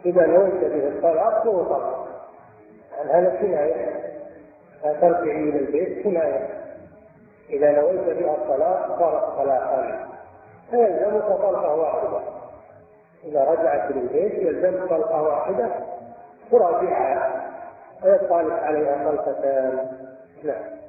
إذا نويت به الطلاق فهو طلاق، يعني هذا كناية، ترجعي إلى البيت كناية. إذا نويت بها الطلاق صارت طلاقا، فيلزمك طلقة واحدة. إذا رجعت للبيت يلزمك طلقة واحدة تراجعها ويطالق عليها طلقتان. نعم.